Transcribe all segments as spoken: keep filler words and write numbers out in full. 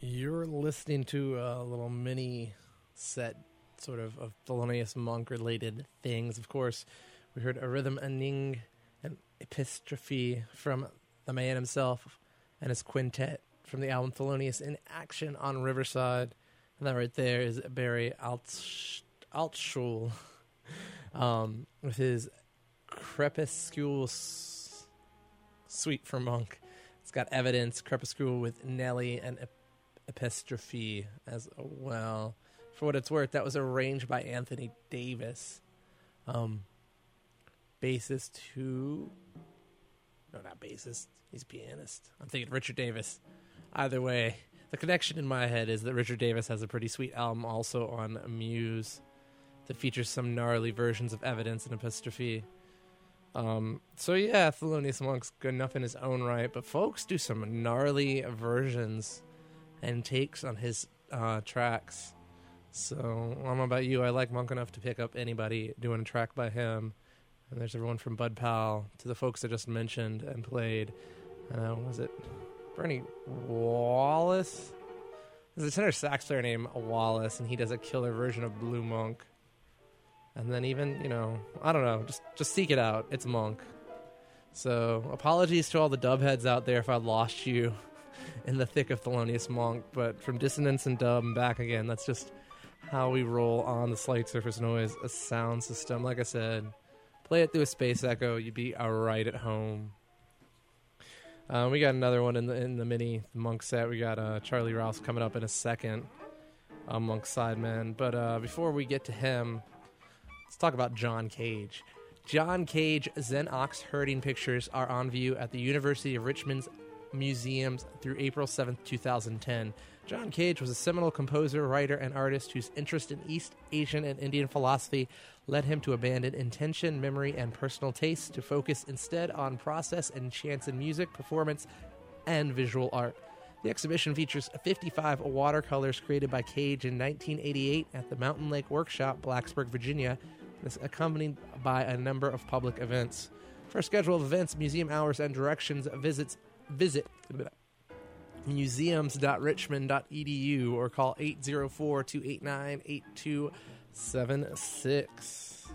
You're listening to a little mini set, sort of, of Thelonious Monk-related things. Of course, we heard A Rhythm, a Ning, an Epistrophe from the man himself and his quintet from the album Thelonious in Action on Riverside. And that right there is Barry Altsch- Altschul um, with his Crepuscule s- Suite for Monk. It's got Evidence, Crepuscule with Nelly, and Ep- Epistrophe as well. For what it's worth, that was arranged by Anthony Davis, um, bassist who... No, not bassist. He's a pianist. I'm thinking Richard Davis. Either way, the connection in my head is that Richard Davis has a pretty sweet album also on Muse that features some gnarly versions of Evidence and Epistrophe. Um, so yeah, Thelonious Monk's good enough in his own right, but folks do some gnarly versions and takes on his uh, tracks. So I don't know about you, I like Monk enough to pick up anybody doing a track by him. And there's everyone from Bud Powell to the folks I just mentioned and played. Uh, was it Bernie Wallace? There's a tenor sax player named Wallace, and he does a killer version of Blue Monk. And then even, you know, I don't know, just just seek it out. It's Monk. So apologies to all the dub heads out there if I lost you in the thick of Thelonious Monk, but from dissonance and dub and back again, that's just how we roll on the Slight Surface Noise, a sound system. Like I said, play it through a space echo, you'd be right at home. Uh, we got another one in the in the mini the Monk set. We got uh, Charlie Rouse coming up in a second, uh, Monk Sideman. But uh, before we get to him, let's talk about John Cage. John Cage Zen Ox Herding Pictures are on view at the University of Richmond's museums through April seventh, twenty ten. John Cage was a seminal composer, writer, and artist whose interest in East Asian and Indian philosophy led him to abandon intention, memory, and personal tastes to focus instead on process and chance in music, performance, and visual art. The exhibition features fifty-five watercolors created by Cage in nineteen eighty-eight at the Mountain Lake Workshop, Blacksburg, Virginia, and is accompanied by a number of public events. For a schedule of events, museum hours, and directions, visits visit museums dot richmond dot e d u or call eight zero four, two eight nine, eight two seven six.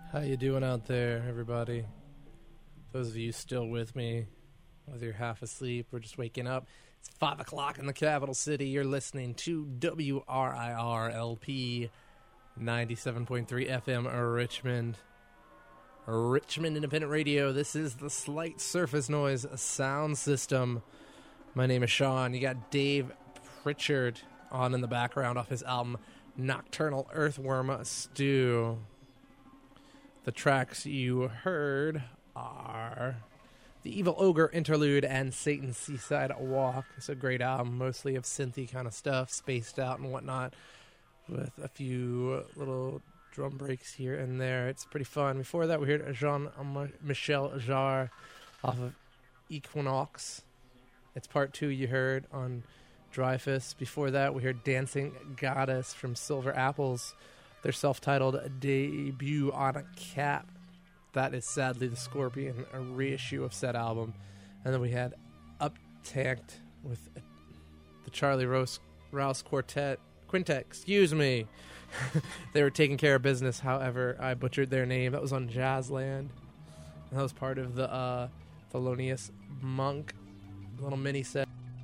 How you doing out there, everybody? Those of you still with me, whether you're half asleep or just waking up, it's five o'clock in the capital city. You're listening to W R I R L P ninety-seven point three F M Richmond. Richmond Independent Radio. This is the Slight Surface Noise sound system. My name is Sean. You got Dave Pritchard on in the background off his album Nocturnal Earthworm Stew. The tracks you heard are The Evil Ogre Interlude and Satan's Seaside Walk. It's a great album, mostly of synthy kind of stuff, spaced out and whatnot, with a few little drum breaks here and there. It's pretty fun. Before that, we heard Jean-Michel Jarre off of Equinox. It's part two you heard on Dreyfus. Before that, we heard Dancing Goddess from Silver Apples, their self-titled debut on Cap. That is sadly the Scorpion, a reissue of said album. And then we had Uptanked with the Charlie Rouse, Rouse Quartet, Quintet, excuse me. They were taking care of business, however, I butchered their name. That was on Jazzland. That was part of the uh, Thelonious Monk little mini set.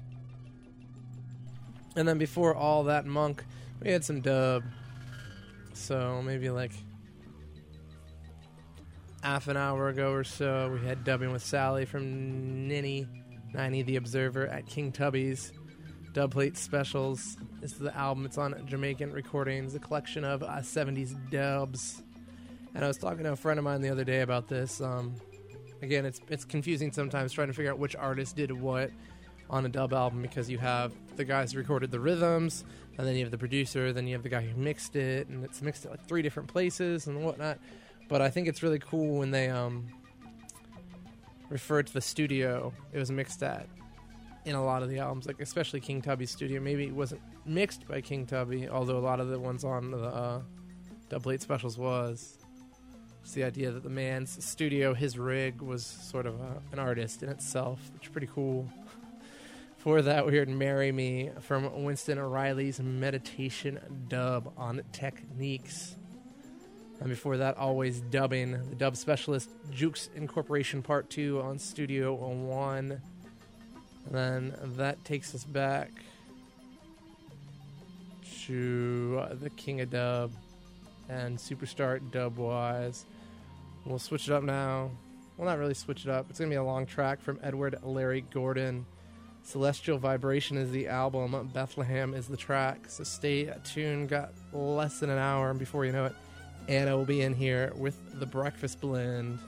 And then before all that Monk, we had some dub. So maybe like half an hour ago or so, we had dubbing with Sally from Ninny, ninety The Observer at King Tubby's. Dubplate Specials is the album. It's on Jamaican Recordings, a collection of uh, seventies dubs. And I was talking to a friend of mine the other day about this. Um, again, it's it's confusing sometimes trying to figure out which artist did what on a dub album, because you have the guys who recorded the rhythms, and then you have the producer, then you have the guy who mixed it, and it's mixed at like three different places and whatnot. But I think it's really cool when they um, refer to the studio it was mixed at in a lot of the albums, like especially King Tubby's studio. Maybe it wasn't mixed by King Tubby, although a lot of the ones on the uh, Dubplate Specials was. It's the idea that the man's studio, his rig, was sort of a, an artist in itself, which is pretty cool. Before that, we heard Marry Me from Winston Riley's Meditation dub on Techniques. And before that, always dubbing, the dub specialist Jukes Incorporation Part two on Studio One. And then that takes us back to the King of Dub and Superstar Dubwise. We'll switch it up now. Well, not really switch it up. It's going to be a long track from Edward Larry Gordon. Celestial Vibration is the album. Bethlehem is the track. So stay tuned. Got less than an hour, and before you know it, Anna will be in here with the Breakfast Blend.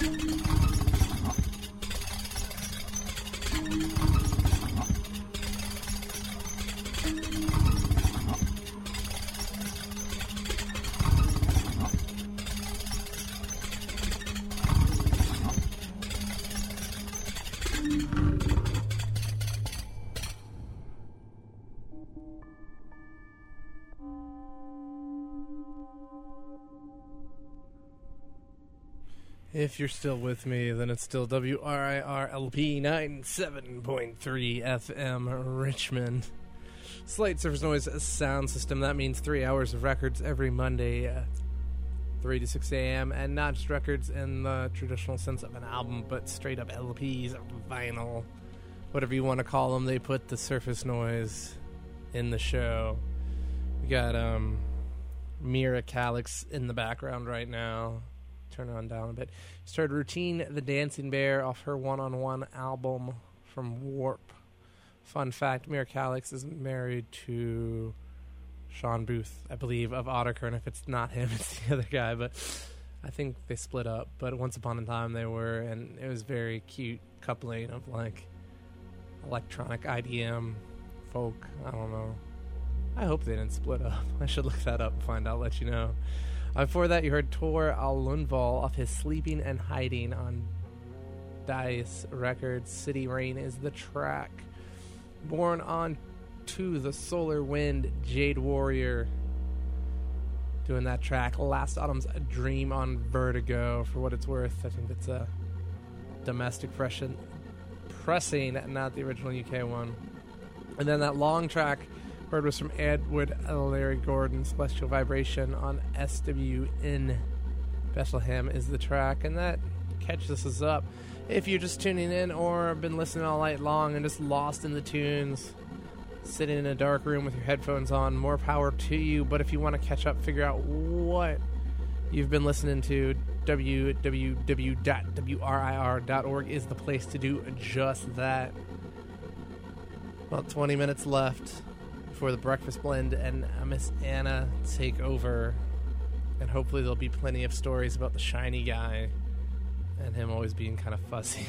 If you're still with me, then it's still W R I R L P ninety-seven point three F M Richmond. Slight Surface Noise sound system. That means three hours of records every Monday at three to six a.m. And not just records in the traditional sense of an album, but straight up L Ps, vinyl, whatever you want to call them. They put the Surface Noise in the show. We got um, Mira Calix in the background right now. Turn it on down a bit. Started Routine the Dancing Bear off her one-on-one album from Warp. Fun fact, Mira Calix is married to Sean Booth, I believe, of Otterker, and if it's not him, it's the other guy, but I think they split up, but once upon a time they were, and it was very cute coupling of, like, electronic I D M, folk, I don't know. I hope they didn't split up. I should look that up and find out, let you know. Uh, before that, you heard Tor Alunval off his Sleeping and Hiding on Dice Records. City Rain is the track. Born on to the Solar Wind, Jade Warrior doing that track. Last Autumn's A Dream on Vertigo. For what it's worth, I think it's a domestic pressing, pressing, not the original U K one. And then that long track heard was from Edward Larry Gordon, Celestial Vibration on S W N. Bethlehem is the track, and that catches us up. If you're just tuning in or been listening all night long and just lost in the tunes, sitting in a dark room with your headphones on, more power to you. But if you want to catch up, figure out what you've been listening to, w w w dot w r i r dot org is the place to do just that. About twenty minutes left before the Breakfast Blend and Miss Anna take over, and hopefully there'll be plenty of stories about the shiny guy and him always being kind of fussy.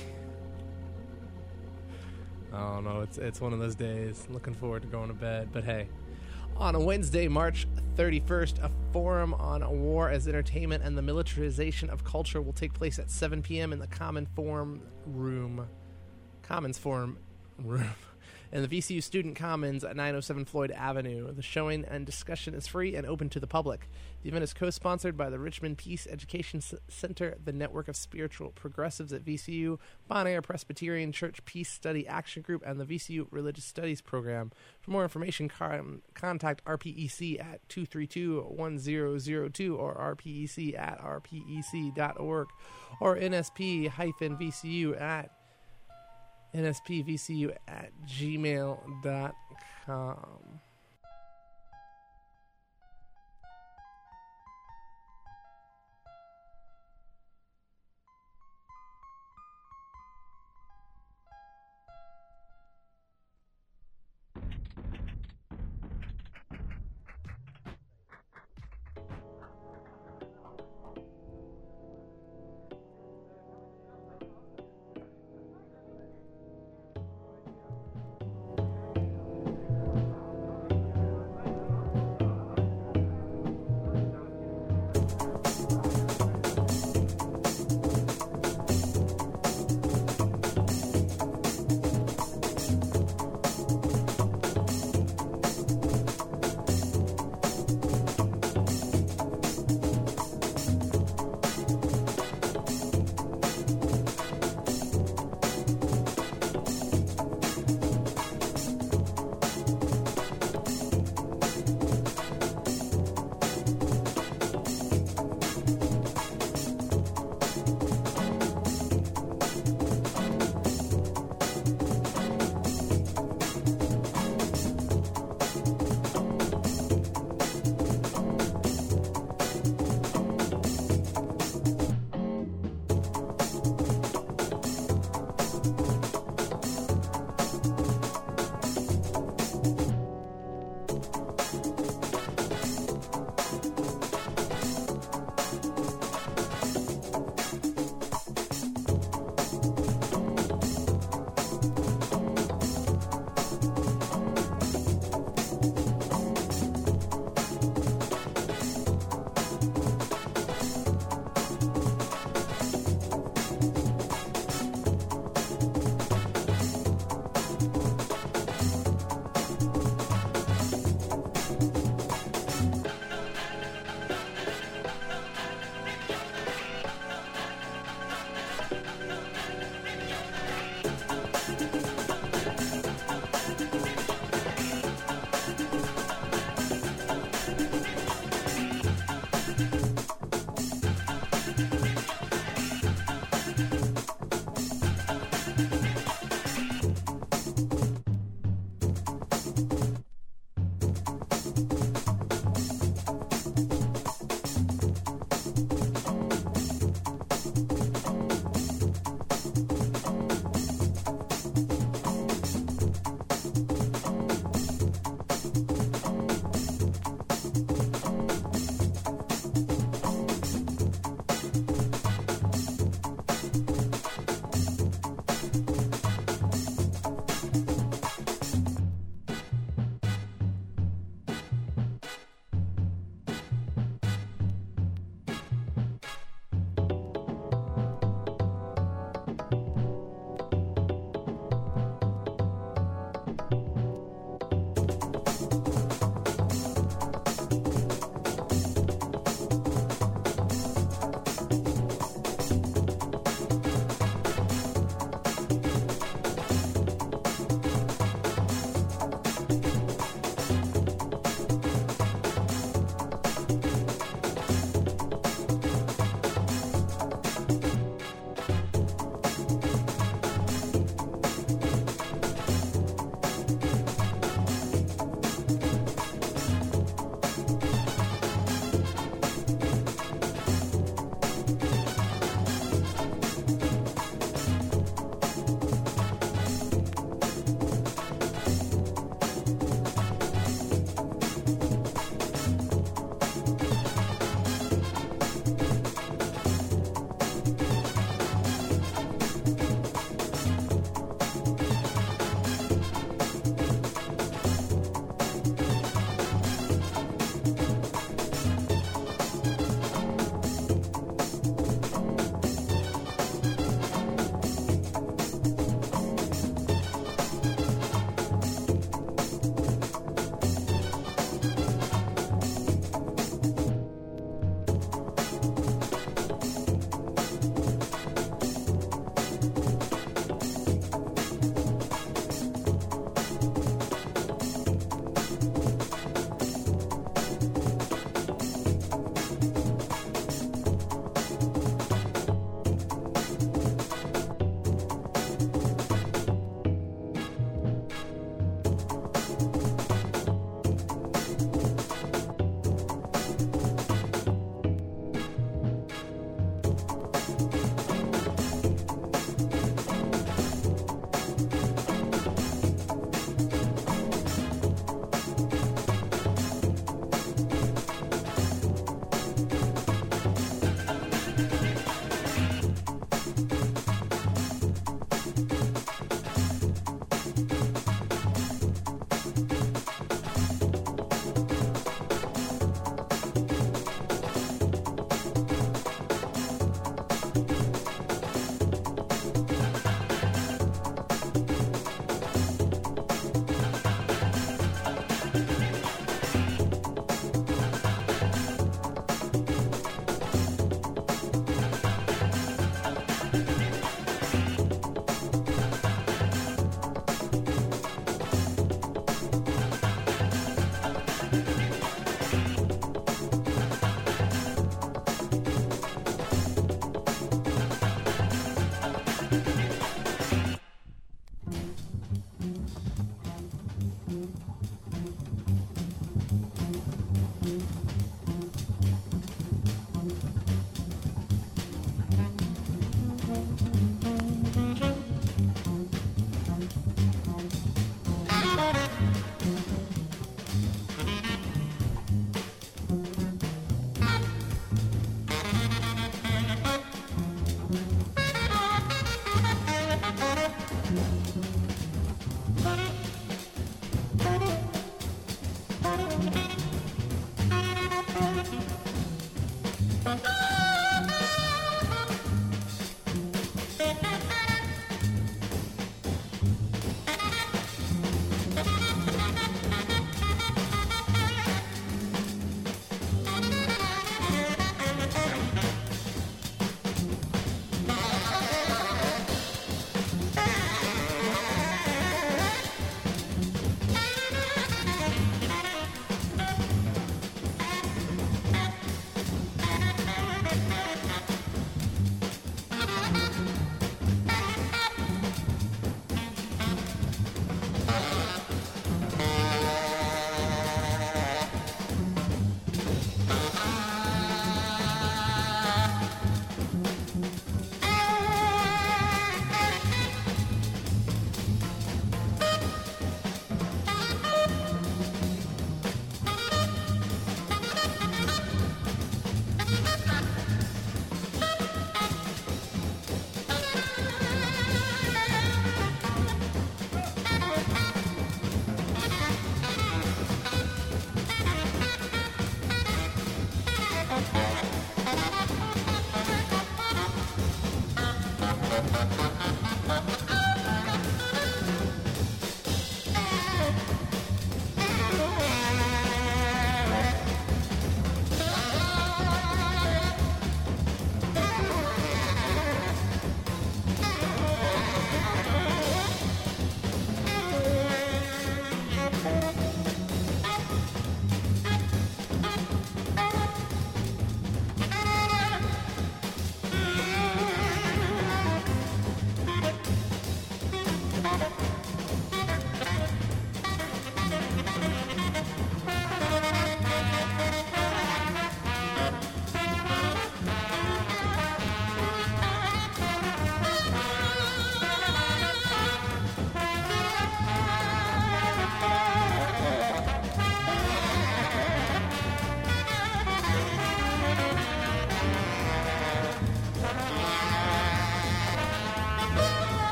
I don't know, it's it's one of those days. Looking forward to going to bed, but hey. On a Wednesday, March thirty-first, a forum on war as entertainment and the militarization of culture will take place at seven p.m. in the Common Forum Room. Commons Forum Room. In the V C U Student Commons at nine oh seven Floyd Avenue. The showing and discussion is free and open to the public. The event is co-sponsored by the Richmond Peace Education C- Center, the Network of Spiritual Progressives at V C U, Bon Air Presbyterian Church Peace Study Action Group, and the V C U Religious Studies Program. For more information, con- contact R P E C at two three two, one zero zero two or R P E C at R P E C dot org or N S P V C U at N S P V C U at gmail dot com.